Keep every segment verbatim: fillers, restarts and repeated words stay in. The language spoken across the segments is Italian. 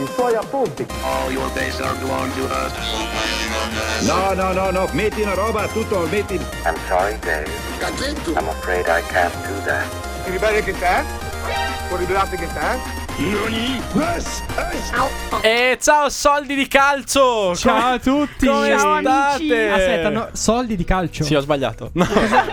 I suoi appunti. All your days are belong to us. No, no, no, no, metti una roba, tutto, metti... I'm sorry, Dave. I'm afraid I can't do that. Ti ribelli che te? Può ribellarti che te? E ciao soldi di calcio. Ciao come, a tutti. Come Ciao, state? amici. Aspetta, no, soldi di calcio. Sì, ho sbagliato. No,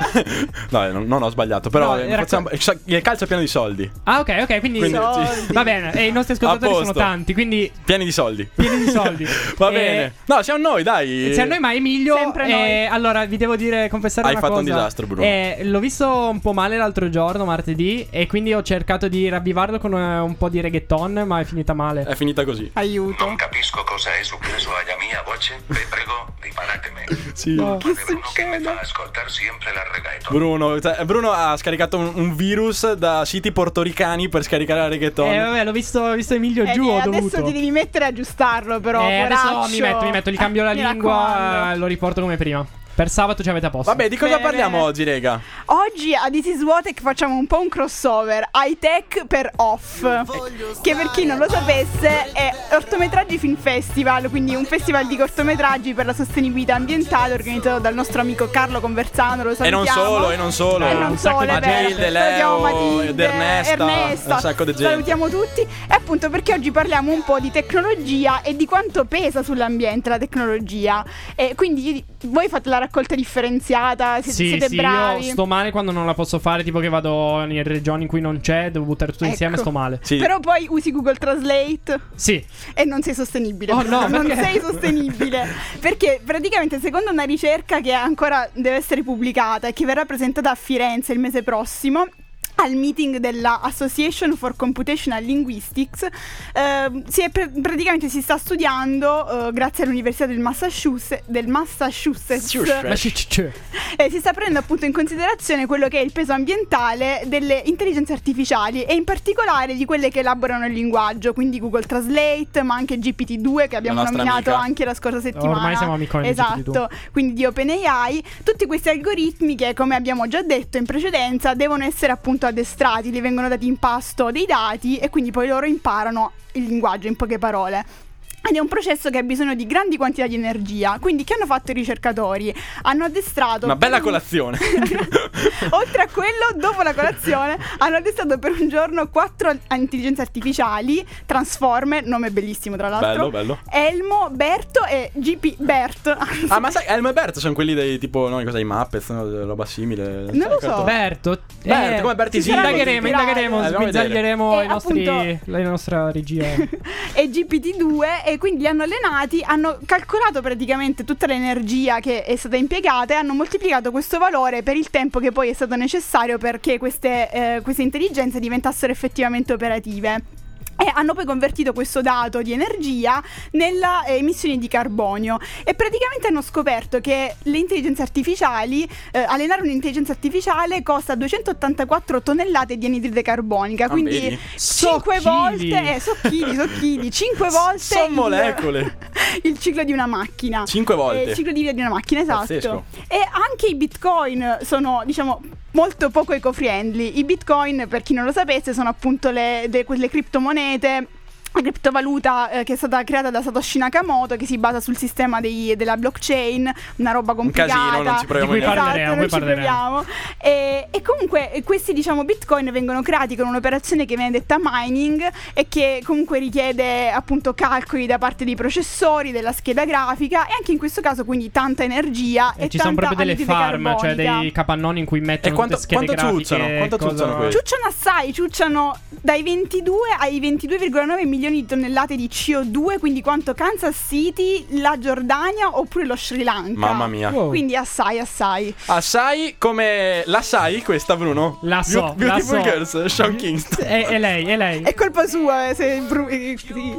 no non, non ho sbagliato. Però No, era facciamo, il calcio è pieno di soldi. Ah, ok, ok, quindi, Quindi, sì. Va bene, e i nostri ascoltatori A sono posto. tanti, quindi Pieni di soldi. pieni di soldi. Va E- bene. No, siamo noi, dai. Siamo noi, ma Emilio. Sempre eh, noi. Allora, vi devo dire, confessare Hai una fatto cosa. un disastro, Bruno. Eh, l'ho visto un po' male l'altro giorno, martedì, e quindi ho cercato di ravvivarlo con eh, un po' di reggaeton, ma è finita male. È finita così. Aiuto. Non capisco cosa è successo alla mia voce. Vi prego, riparatemi. Sì. No. Che Bruno che mi succede? fa ascoltare sempre la reggaeton. Bruno, cioè, Bruno ha scaricato un, un virus da siti portoricani per scaricare la reggaeton. Eh, vabbè, l'ho visto, ho visto Emilio Eh, giù, eh, ho adesso dovuto. ti devi mettere a aggiustarlo, però. Eh, adesso poraccio. mi metto, mi metto, gli cambio la Mi lingua, raccomando. eh, lo riporto come prima. Per sabato ci avete a posto. Vabbè, di cosa Bene, parliamo bene. oggi, rega? Oggi a This is Wotech facciamo un po' un crossover high tech per off, che per chi non lo sapesse è Cortometraggi Film Festival, quindi un festival di cortometraggi per la sostenibilità ambientale organizzato dal nostro amico Carlo Conversano. Lo E non salutiamo. solo, e non solo. E non Un sacco solo, di è vero. Matilde, Salutiamo Leo, Matilde, ed Ernesta, Ernesta. un sacco di gente. Salutiamo tutti. E appunto perché oggi parliamo un po' di tecnologia e di quanto pesa sull'ambiente la tecnologia. E quindi voi fate la raccolta differenziata, siete, Sì, siete sì, bravi. io sto male quando non la posso fare, tipo che vado in regioni in cui non c'è, devo buttare tutto Ecco. insieme, sto male. Sì. Però poi usi Google Translate Sì. e non sei sostenibile. Oh, no, non perché? sei sostenibile. Perché praticamente secondo una ricerca che ancora deve essere pubblicata e che verrà presentata a Firenze il mese prossimo, al meeting della Association for Computational Linguistics, eh, si è pr- praticamente si sta studiando, eh, grazie all'Università del Massachusetts, del Massachusetts Ma c- c- c- eh, si sta prendendo appunto in considerazione quello che è il peso ambientale delle intelligenze artificiali e in particolare di quelle che elaborano il linguaggio, quindi Google Translate, ma anche G P T due che abbiamo nostra nominato amica. anche la scorsa settimana. Ormai siamo amiconi di G P T due. Esatto, quindi di OpenAI, tutti questi algoritmi che, come abbiamo già detto in precedenza, devono essere appunto addestrati, gli vengono dati in pasto dei dati e quindi poi loro imparano il linguaggio, in poche parole. Ed è un processo che ha bisogno di grandi quantità di energia. Quindi che hanno fatto i ricercatori? Hanno addestrato Una bella per un- colazione. Oltre a quello, dopo la colazione hanno addestrato per un giorno quattro intelligenze artificiali Transformer, nome bellissimo tra l'altro. Bello, bello. Elmo, Berto e G P Bert. Ah, ma sai, Elmo e Bert sono quelli dei tipo, no, cosa, i Muppets, no, roba simile. Non lo Sai, so. Berto, Berto, eh, come Berti ci saranno Indagheremo, ispirati. indagheremo, Eh, andiamo a vedere. sbizzarrieremo E i nostri, appunto- la nostra regia. E G P T due, e quindi li hanno allenati, hanno calcolato praticamente tutta l'energia che è stata impiegata e hanno moltiplicato questo valore per il tempo che poi è stato necessario perché queste, eh, queste intelligenze diventassero effettivamente operative. E hanno poi convertito questo dato di energia nella eh, emissione di carbonio e praticamente hanno scoperto che le intelligenze artificiali, eh, allenare un'intelligenza artificiale costa duecentottantaquattro tonnellate di anidride carbonica, Ah, quindi vedi? cinque So volte, chili. eh, so chili, so chili, cinque volte Sono il- molecole. il ciclo di una macchina. Cinque volte. Eh, il ciclo di vita di una macchina, esatto. Pazzesco. E anche i bitcoin sono, diciamo, molto poco eco-friendly. I bitcoin, per chi non lo sapesse, sono appunto le, de- quelle criptomonete, la criptovaluta eh, che è stata creata da Satoshi Nakamoto, che si basa sul sistema dei- della blockchain, una roba complicata. casino, non ci proviamo Di cui Esatto, parleremo, non poi ci proviamo. E, e comunque eh, questi, diciamo, bitcoin vengono creati con un'operazione che viene detta mining e che comunque richiede appunto calcoli da parte dei processori, della scheda grafica e anche in questo caso quindi tanta energia e, E ci sono tanta proprio delle anidride farm, cioè carbonica. dei capannoni in cui mettono E quanto- tutte schede quanto grafiche, ciucciano? Quanto cosa- ciucciano quelli? Ciucciano assai, ciucciano dai ventidue ai ventidue virgola nove milioni di tonnellate di C O due, quindi quanto Kansas City, la Giordania oppure lo Sri Lanka. Mamma mia. Wow. Quindi assai, assai. Assai come la sai questa, Bruno? La so, Beau- Beautiful la so. Girls, Sean Kingston. È, è lei, è lei. È colpa sua eh, se bru- eh, sì.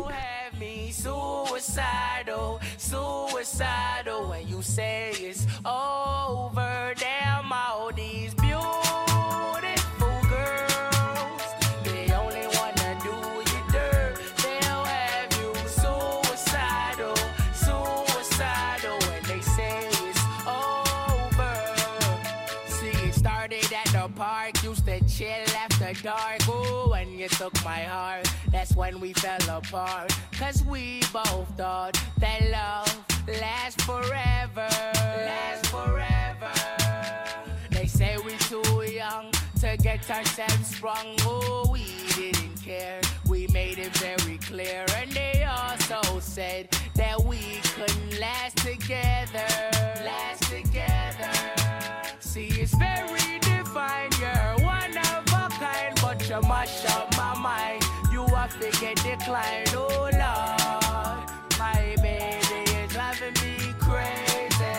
Suicidal, suicidal when you say it's over. Damn all these beautiful girls, they only wanna do you dirt. They'll have you suicidal, suicidal when they say it's over. See, it started at the park, used to chill after dark. Ooh, when you took my heart, that's when we fell apart. Cause we both thought that love lasts forever. Lasts forever. They say we too young to get ourselves sprung. Oh, we didn't care. We made it very clear. And they also said that we couldn't last together. Last together. See, it's very defined. You're one of a kind, but you mash up my mind. You have to get declined. Oh, Lord, my baby is driving me crazy.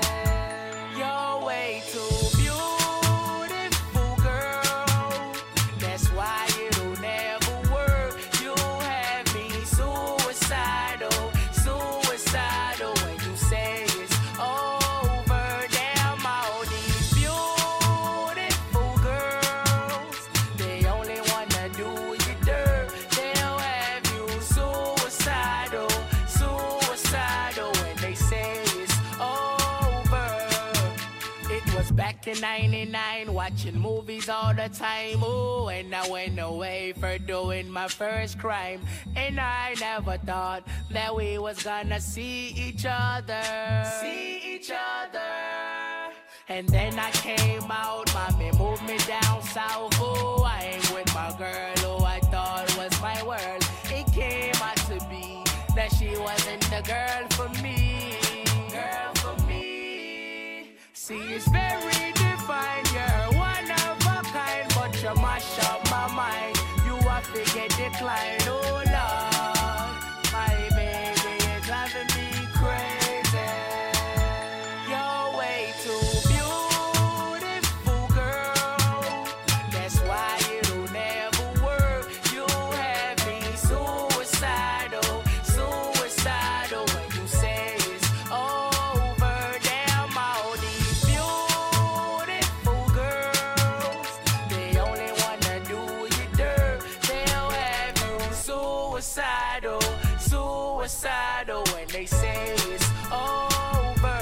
You're way too beautiful, girl. That's why it'll never work. You have me suicidal, suicidal when you say it's over. Damn, all these beautiful girls, they only wanna do you dirt. They'll have you suicidal, suicidal when they say it's over. It was back in ninety-nine, watching movies all the time. Ooh, and I went away for doing my first crime. And I never thought that we was gonna see each other. See each other. And then I came out, mommy moved me down south. Ooh, I ain't with my girl who I thought was my world. It came out to be that she wasn't the girl for me. Girl for me. See, it's very defined. You're one of a kind, but you mash up my mind. You have to get declined. Oh, Lord, my baby is driving me crazy. You're way too beautiful, girl. That's why it'll never work. You have me suicidal, suicidal when you say it's over. Damn, all these beautiful girls, they only wanna do you dirt. They'll have you suicidal, suicidal when they say it's over.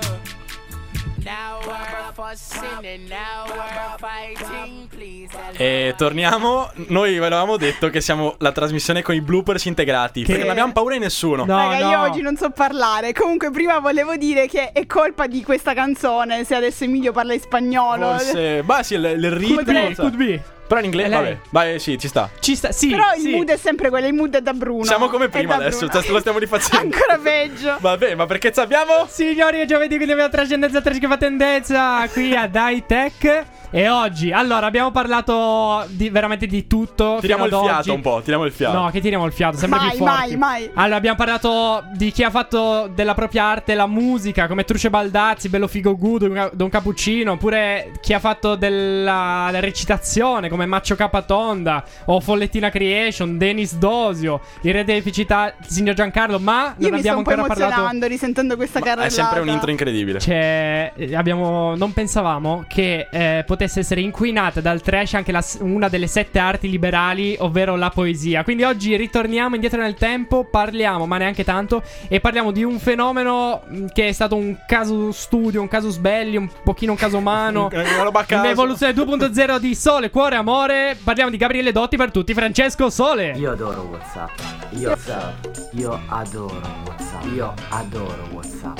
Now we're fussing and now we're fighting, please. E torniamo. Noi ve l'avevamo detto che siamo la trasmissione con i bloopers integrati, perché non abbiamo paura di nessuno. No, Raga, no. io oggi non so parlare. Comunque, prima volevo dire che è colpa di questa canzone se adesso Emilio parla in spagnolo. Forse, bah sì, il, il ritmo. Could be, could be. Però in inglese, È lei. vabbè, vai, sì, ci sta. Ci sta, sì. Però il sì. mood è sempre quello, il mood è da Bruno. Siamo come È prima da adesso, Bruno. cioè, lo stiamo rifacendo. Ancora peggio. Vabbè, ma perché abbiamo? Signori, è giovedì, quindi abbiamo trascendenza, tre che fa tendenza qui a Dai Tech. E oggi, allora, abbiamo parlato di, veramente di tutto. Tiriamo il fino ad fiato oggi. un po', tiriamo il fiato. No, che tiriamo il fiato, sempre Mai, più forti. mai, mai. Allora, abbiamo parlato di chi ha fatto della propria arte la musica, come Truce Baldazzi, Bello Figo Gudo, Don Cappuccino. Oppure chi ha fatto della la recitazione, come Maccio Capatonda o Follettina Creation, Denis Dosio, il re dell'eficità, il signor Giancarlo. Ma Io non mi sto abbiamo un po' ancora parlato. emozionando risentendo questa Ma carrellata. è sempre un intro incredibile. Cioè, eh, abbiamo, non pensavamo che eh, potesse essere inquinata dal trash anche la, una delle sette arti liberali, ovvero la poesia. Quindi oggi ritorniamo indietro nel tempo, parliamo, ma neanche tanto, e parliamo di un fenomeno mh, che è stato un caso studio, un casus belli, un pochino un caso umano, Una roba a caso. un'evoluzione due punto zero di Sole, Cuore, Amore. Parliamo di Gabriele Dotti per tutti, Francesco Sole. Io adoro WhatsApp. Io, io adoro WhatsApp. Io adoro WhatsApp.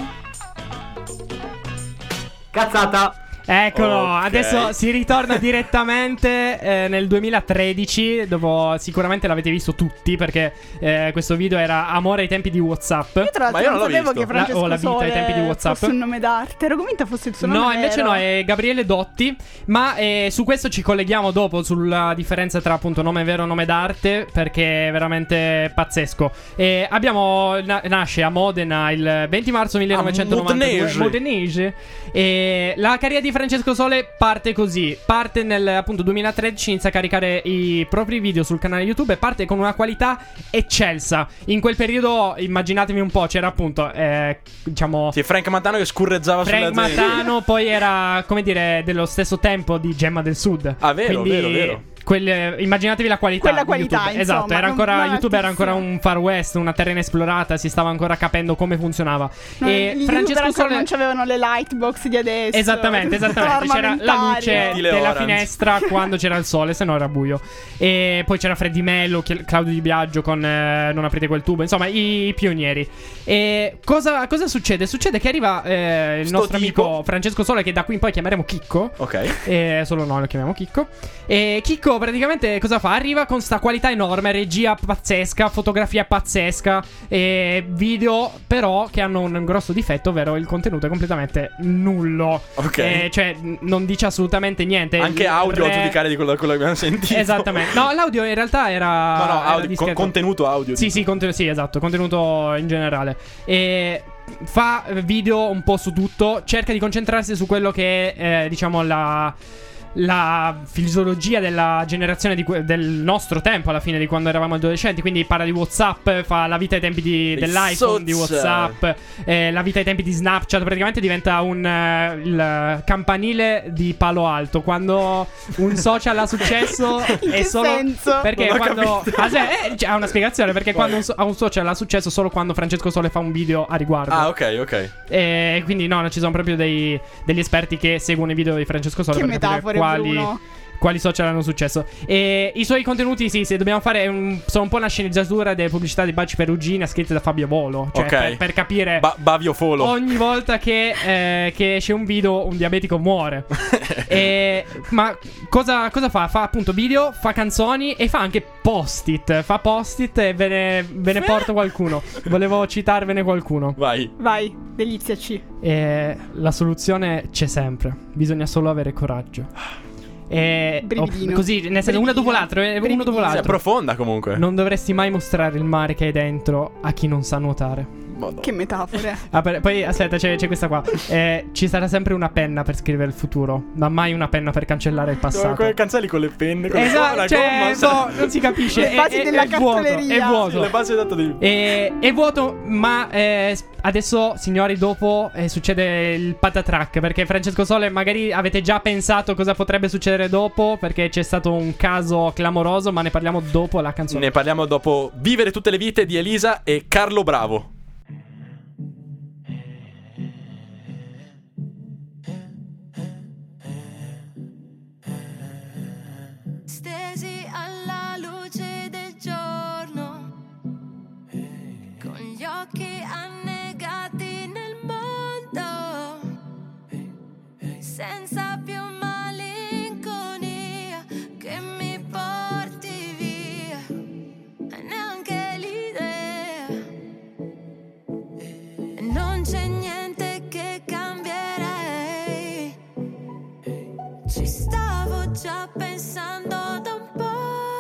Cazzata! Eccolo, Ok. adesso si ritorna direttamente eh, nel duemilatredici, dopo sicuramente l'avete visto tutti, perché eh, questo video era Amore ai tempi di WhatsApp. Io tra Ma l'altro io non non l'ho sapevo visto. che Francesco La- o la vita ai Sole tempi di WhatsApp. fosse un nome d'arte. Ero convinta fosse il suo nome No, invece vero. no, è Gabriele Dotti. Ma eh, su questo ci colleghiamo dopo, sulla differenza tra appunto nome vero e nome d'arte, perché è veramente pazzesco. E abbiamo, na- nasce a Modena il venti marzo millenovecentonovantadue. Modenese. Modenese. E la carriera di Francesco Sole parte così. Parte nel appunto duemilatredici, inizia a caricare i propri video sul canale YouTube e parte con una qualità eccelsa. In quel periodo, immaginatevi un po', c'era appunto eh, diciamo Sì, Frank Matano che scurreggiava Frank sulla gente. Matano, poi era, come dire, dello stesso tempo di Gemma del Sud. Ah, vero, Quindi, vero, vero. quelle, immaginatevi la qualità. Quella qualità, YouTube. insomma, Esatto, era non- ancora, non YouTube era ancora altissimo. un Far West, una terra inesplorata, si stava ancora capendo come funzionava. No, e gli Francesco YouTuber ancora Sole non c'avevano le lightbox di adesso. Esattamente, esattamente. C'era la luce Stile della Orange. finestra quando c'era il sole, se no era buio. E poi c'era Freddy Mello, Chi- Claudio Di Biagio con eh, Non aprite quel tubo. Insomma, i, i pionieri. E cosa, cosa succede? Succede che arriva eh, il Sto nostro tipo. amico Francesco Sole, che da qui in poi chiameremo Chicco. Ok. E solo noi lo chiamiamo Chicco. E Chicco praticamente cosa fa? Arriva con sta qualità enorme, regia pazzesca, fotografia pazzesca, e video però che hanno un grosso difetto, ovvero il contenuto è completamente nullo. Ok. Eh, cioè n- non dice assolutamente niente. Anche Il audio re- a giudicare di quello, quello che abbiamo sentito. Esattamente. No, l'audio in realtà era No, no, era audio, discreto. con- contenuto audio. Sì, sì, conten- sì, esatto, contenuto in generale. E fa video un po' su tutto, cerca di concentrarsi su quello che è, eh, diciamo, la... la fisiologia della generazione di que- del nostro tempo, alla fine, di quando eravamo adolescenti. Quindi parla di WhatsApp, fa la vita ai tempi di- Dei dell'iPhone, di social. WhatsApp, eh, la vita ai tempi di Snapchat. Praticamente diventa un eh, il campanile di Palo Alto. Quando un social ha successo In è che solo senso? perché Non ho quando capito. ah, sì, eh, cioè, ha una spiegazione. Perché quando un, so- ha un social ha successo solo quando Francesco Sole fa un video a riguardo. Ah, ok, ok. E quindi no, ci sono proprio dei, degli esperti che seguono i video di Francesco Sole Che per capire metafore, quali, Bruno. quali social hanno successo. E i suoi contenuti, sì, se dobbiamo fare un, sono un po' una sceneggiatura delle pubblicità di Baci Perugina scritte da Fabio Volo. Cioè, Ok. per, per capire Ba- Bavio Folo. ogni volta che, eh, che esce un video, un diabetico muore. E, ma cosa, cosa fa? Fa appunto video, fa canzoni e fa anche post-it. Fa post-it e ve ne, ve ne porto qualcuno. Volevo citarvene qualcuno. Vai. Vai, deliziaci. E la soluzione c'è sempre. Bisogna solo avere coraggio. E Brividino. oh, così, nel senso, uno dopo l'altro, eh, uno Brividino. dopo È l'altro. profonda comunque. Non dovresti mai mostrare il mare che hai dentro a chi non sa nuotare. Madonna. Che metafore. Ah, per- poi aspetta, c'è, c'è questa qua. Eh, ci sarà sempre una penna per scrivere il futuro, ma mai una penna per cancellare il passato. Quelle canzoni con le penne, con Esatto, la cioè, gomma, boh, non si capisce. Le È- basi è, della è vuoto, cartoleria. è vuoto. Le basi dato di... E, è vuoto, ma eh, adesso, signori, dopo eh, succede il patatrack. Perché Francesco Sole, magari avete già pensato cosa potrebbe succedere dopo, perché c'è stato un caso clamoroso, ma ne parliamo dopo la canzone. Ne parliamo dopo Vivere tutte le vite di Elisa e Carlo Bravo. Stesi alla luce del giorno, con gli occhi annegati nel mondo, senza più malinconia che mi porti via, e neanche l'idea, e non c'è niente che cambierei. Ci stavo già pensando da un po',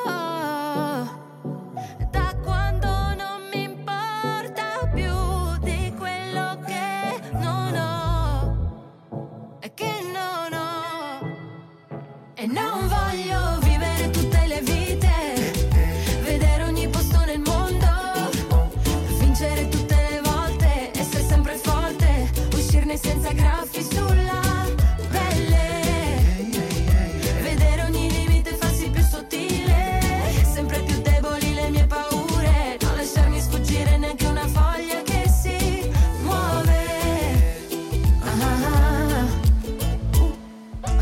da quando non mi importa più di quello che non ho e che non ho. E non voglio vivere tutte le vite, vedere ogni posto nel mondo, vincere tutte le volte, essere sempre forte, uscirne senza graffi sulla pelle. Vedere ogni limite farsi più sottile, sempre più deboli le mie paure, non lasciarmi sfuggire neanche una foglia che si muove. Ah, ah, ah,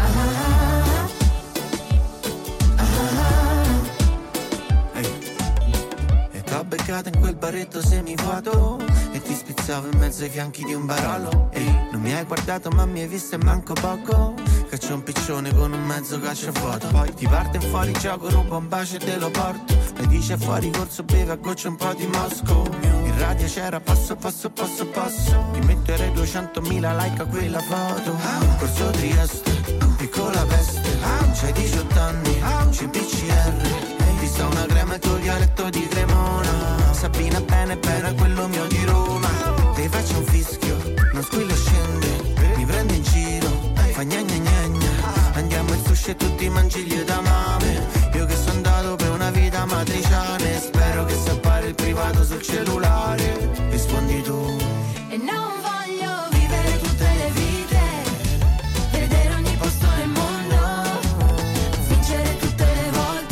ah, Ehi. E t'ho beccato in quel baretto semivuoto e ti spizzavo in mezzo ai fianchi di un barolo. Ehi, non mi hai guardato ma mi hai visto e manco poco, che c'è un piccione con un mezzo cacciafoto. Poi ti parte fuori gioco, rubo un bacio e te lo porto, e dice fuori corso beve a goccia un po' di Mosco. In radio c'era passo passo passo passo, ti metterei duecentomila like a quella foto. Corso Trieste, piccola peste, c'hai diciotto anni, C P C R, ti sta una crema e il tuo dialetto di Cremona. Sabina bene bene quello mio di Roma, ti faccio un fischio, non squillo scende, mi prende in giro, fa gna gna gna gna. Andiamo in sushi e tutti mangigli da mame, io che sono andato per una vita matriciane, spero che si appare il privato sul cellulare. Rispondi tu. e non voglio vivere tutte le vite, vedere ogni posto nel mondo, vincere tutte le volte,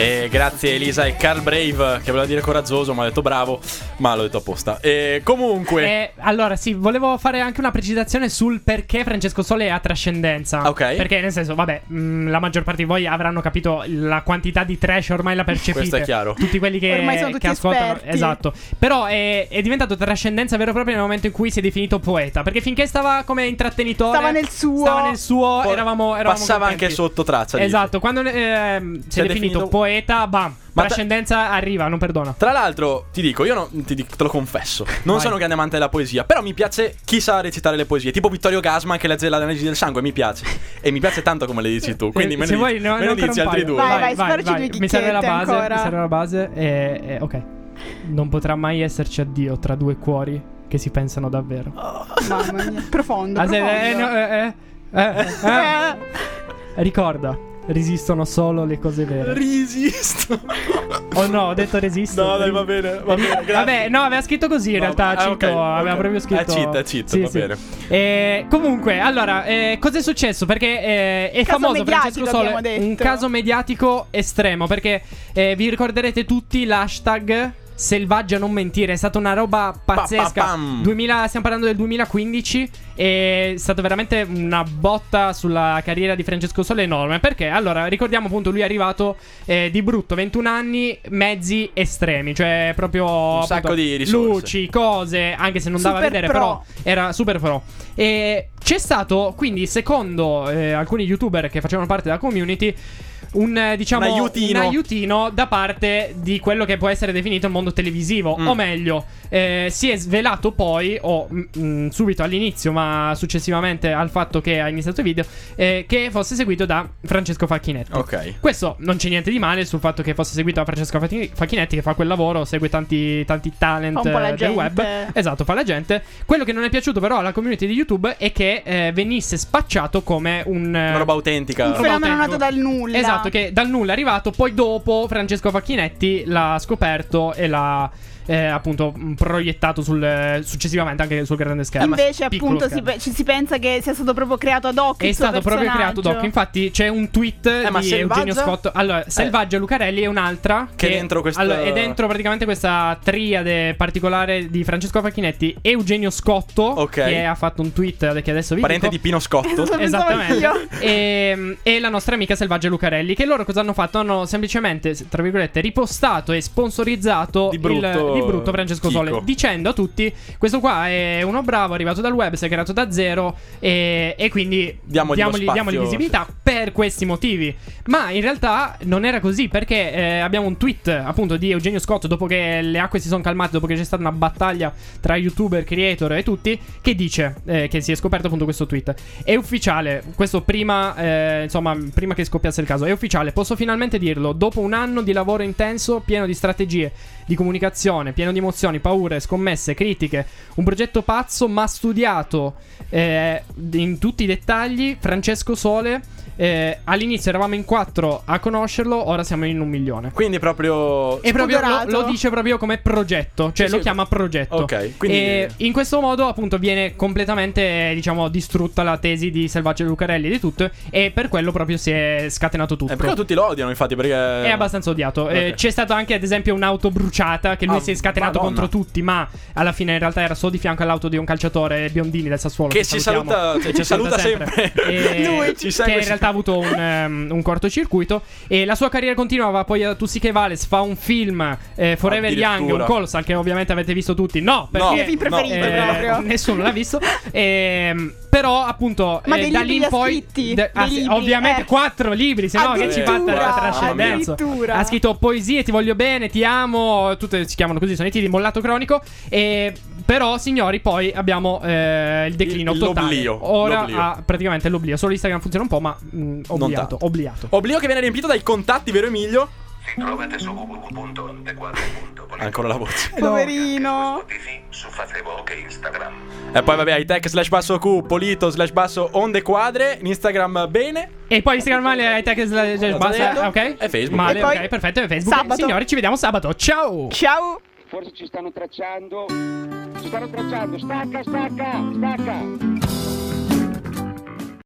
E grazie Elisa e Carl Brave, che voleva dire coraggioso, ma ha detto bravo, ma l'ho detto apposta. E comunque eh, allora sì, volevo fare anche una precisazione sul perché Francesco Sole ha trascendenza. Ok. Perché nel senso, vabbè, mh, la maggior parte di voi avranno capito la quantità di trash, ormai la percepite. Questo è chiaro. Tutti quelli che, Ormai sono tutti che ascoltano. esperti. Esatto. Però è, è diventato trascendenza vero e proprio nel momento in cui si è definito poeta. Perché finché stava come intrattenitore, Stava nel suo. Stava nel suo, Poi eravamo, eravamo passava contenti. anche sotto traccia. dici. Esatto, quando eh, si, Si è è definito, definito- poeta, bam, Ma trascendenza arriva, non perdona. Tra l'altro, ti dico, io non, ti dico, te lo confesso, non Vai. sono un grande amante della poesia, però mi piace chi sa recitare le poesie, tipo Vittorio Gasman che legge la legge del sangue, mi piace. E mi piace tanto come le dici tu, quindi Eh, me se ne, vuoi, dici, no, me ne non per dici un altri paio. due. Vai, vai, sparaci due Mi serve la chicchette base, ancora. mi serve la base e, e ok. Non potrà mai esserci addio tra due cuori che si pensano davvero. Mamma mia, profondo, Ah, se- profondo. eh, no, eh, eh, eh, eh. Ricorda, resistono solo le cose vere. Resisto. Oh no, ho detto resisto. No, dai, va bene, va bene, grazie. Vabbè, no, aveva scritto così in No, realtà. ah, Cito, ok, ok. aveva proprio scritto. È cheat, è cheat, Sì, va sì. bene. Eh, comunque, allora, eh, cosa è successo? Perché eh, è Caso famoso Francesco mediatico, Sole, abbiamo detto. un caso mediatico estremo. Perché eh, vi ricorderete tutti l'hashtag Selvaggia non mentire. È stata una roba pazzesca. Pa, pa, pam. duemila stiamo parlando del duemilaquindici. È stata veramente una botta sulla carriera di Francesco Sole enorme. Perché? Allora, ricordiamo appunto, lui è arrivato eh, di brutto, ventuno anni, mezzi estremi. Cioè proprio Un sacco appunto, di risorse. luci, cose, anche se non dava a Super vedere, pro. però era super pro. E c'è stato, quindi, secondo eh, alcuni youtuber che facevano parte della community, un eh, diciamo Un aiutino. un aiutino da parte di quello che può essere definito il mondo televisivo. Mm. O meglio, eh, si è svelato poi, o mm, mm, subito all'inizio, ma successivamente al fatto che ha iniziato il video, eh, che fosse seguito da Francesco Facchinetti. Ok. Questo non c'è niente di male sul fatto che fosse seguito da Francesco Facchi- Facchinetti, che fa quel lavoro, segue tanti, tanti talent Fa un po' la eh, del gente. web. Esatto, fa la gente. Quello che non è piaciuto però alla community di YouTube è che eh, venisse spacciato come un eh, Una roba autentica. Un fenomeno autentico. nato dal nulla. Esatto, che dal nulla è arrivato. Poi dopo Francesco Facchinetti l'ha scoperto e l'ha eh, appunto mh, proiettato sul, eh, successivamente anche sul grande schermo. Invece, Piccolo appunto, si, schermo. pe- ci si pensa che sia stato proprio creato ad hoc. È il suo stato proprio personaggio. creato doc. Infatti c'è un tweet Eh, ma di Selvaggia? Eugenio Scotto. Allora, Selvaggia Lucarelli è un'altra Che è dentro questa- allora, è dentro praticamente questa triade particolare di Francesco Facchinetti, Eugenio Scotto, Ok. che ha fatto un tweet che adesso vi Parente dico. di Pino Scotto. Lo pensavo Esattamente. anch'io. E, e la nostra amica Selvaggia Lucarelli. Che loro cosa hanno fatto? Hanno semplicemente, tra virgolette, ripostato e sponsorizzato Di brutto il, di brutto Francesco Chico. Sole, dicendo a tutti: questo qua è uno bravo, arrivato dal web, si è creato da zero. E, e quindi Diamogli lo diamogli, diamogli spazio. visibilità per questi motivi. Ma in realtà non era così, perché eh, abbiamo un tweet appunto di Eugenio Scotto, dopo che le acque si sono calmate, dopo che c'è stata una battaglia tra youtuber, creator e tutti, che dice eh, che si è scoperto appunto questo tweet. È ufficiale, questo prima eh, insomma prima che scoppiasse il caso. È ufficiale, posso finalmente dirlo: dopo un anno di lavoro intenso, pieno di strategie, di comunicazione, pieno di emozioni, paure, scommesse, critiche, un progetto pazzo ma studiato eh, in tutti i dettagli, Francesco Sole, eh, all'inizio eravamo in quattro a conoscerlo, ora siamo in un milione. Quindi proprio. E proprio lo, Spudorato. lo dice proprio come progetto, cioè Sì, lo sì. chiama progetto. Ok, quindi- E in questo modo appunto viene completamente, eh, diciamo, distrutta la tesi di Selvaggia Lucarelli e di tutto, e per quello proprio si è scatenato tutto. Eh, perché tutti lo odiano, infatti, perché. È abbastanza odiato. Eh, Ok. c'è stato anche, ad esempio, un'auto bruciata che lui Ah, si è scatenato Madonna. contro tutti, ma alla fine in realtà era solo di fianco all'auto di un calciatore Biondini del Sassuolo. Che ci salutiamo. saluta- cioè, ci saluta sempre. E Lui ci segue che in sempre. realtà ha avuto un, um, un cortocircuito. E la sua carriera continuava. Poi a Tutti che Vales fa un film, eh, Forever Young, Addirittura. un Colossal, che ovviamente avete visto tutti. No, perché Il mio film preferito, eh, proprio. nessuno l'ha visto. Ehm, però appunto Ma eh, dei da libri lì li in ha poi scritti? de- ah, Dei sì, libri, ovviamente eh. quattro libri, se no che ci fa Addirittura, la trascendenza. addirittura. Ha scritto poesie, ti voglio bene, ti amo, tutte si chiamano così, sono i titoli, Mollato Cronico. E però, signori, poi abbiamo eh, il declino Il- totale. l'oblio, Ora l'oblio. ha praticamente l'oblio. Solo Instagram funziona un po', ma mh, obliato, tanto. obliato. Oblio che viene riempito dai contatti, vero Emilio? Si trovate su w w w punto ondequadre punto com. Ancora la voce. Poverino. Su Facebook e Instagram. E poi vabbè, hightech slash basso Q, Polito slash basso onde quadre, in Instagram bene. E poi Instagram male, hai te che slash L'ho basta, detto. ok? E Facebook. Male, E poi ok, perfetto, e Facebook. sabato. Signori, ci vediamo sabato. Ciao! Ciao. Forse ci stanno tracciando. Ci stanno tracciando. Stacca, stacca, stacca.